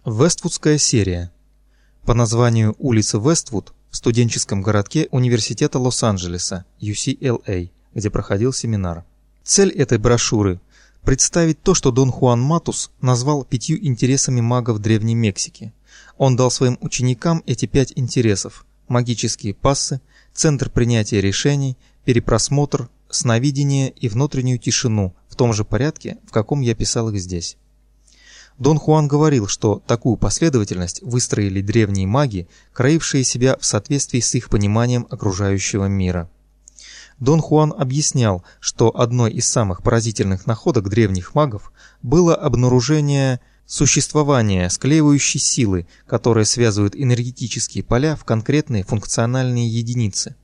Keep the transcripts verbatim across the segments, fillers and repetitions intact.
Вествудская серия. По названию улицы Вествуд в студенческом городке Университета Лос-Анджелеса, ю си эл эй, где проходил семинар. Цель этой брошюры – представить то, что Дон Хуан Матус назвал пятью интересами магов Древней Мексики. Он дал своим ученикам эти пять интересов – магические пассы, центр принятия решений, перепросмотр, сновидение и внутреннюю тишину в том же порядке, в каком я писал их здесь. Дон Хуан говорил, что такую последовательность выстроили древние маги, краившие себя в соответствии с их пониманием окружающего мира. Дон Хуан объяснял, что одной из самых поразительных находок древних магов было обнаружение существования склеивающей силы, которая связывает энергетические поля в конкретные функциональные единицы.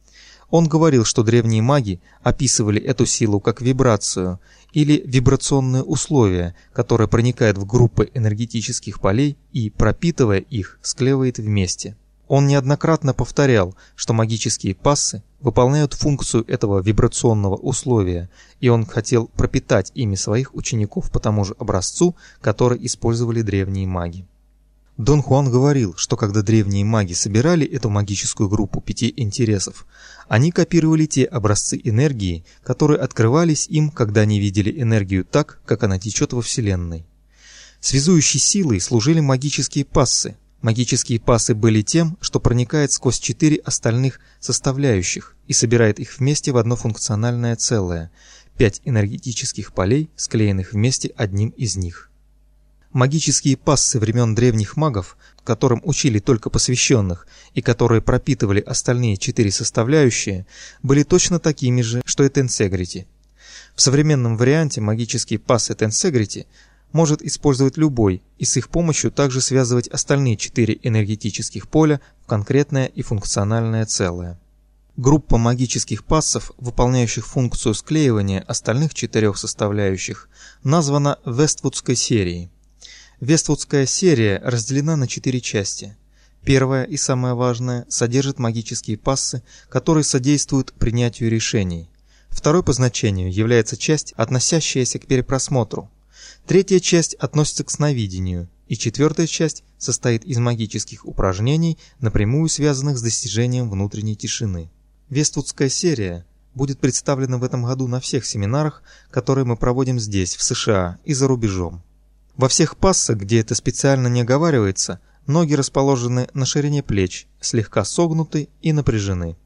Он говорил, что древние маги описывали эту силу как вибрацию или вибрационные условия, которое проникает в группы энергетических полей и, пропитывая их, склеивает вместе. Он неоднократно повторял, что магические пассы выполняют функцию этого вибрационного условия, и он хотел пропитать ими своих учеников по тому же образцу, который использовали древние маги. Дон Хуан говорил, что когда древние маги собирали эту магическую группу пяти интересов, они копировали те образцы энергии, которые открывались им, когда они видели энергию так, как она течет во Вселенной. Связующей силой служили магические пассы. Магические пассы были тем, что проникает сквозь четыре остальных составляющих и собирает их вместе в одно функциональное целое – пять энергетических полей, склеенных вместе одним из них. Магические пассы времен древних магов, которым учили только посвященных и которые пропитывали остальные четыре составляющие, были точно такими же, что и Tensegrity. В современном варианте магические пассы Tensegrity может использовать любой и с их помощью также связывать остальные четыре энергетических поля в конкретное и функциональное целое. Группа магических пассов, выполняющих функцию склеивания остальных четырех составляющих, названа Вествудской серией. Вествудская серия разделена на четыре части. Первая и самая важная содержит магические пассы, которые содействуют принятию решений. Второй по значению является часть, относящаяся к перепросмотру. Третья часть относится к сновидению, и четвертая часть состоит из магических упражнений, напрямую связанных с достижением внутренней тишины. Вествудская серия будет представлена в этом году на всех семинарах, которые мы проводим здесь, в США и за рубежом. Во всех пассах, где это специально не оговаривается, ноги расположены на ширине плеч, слегка согнуты и напряжены.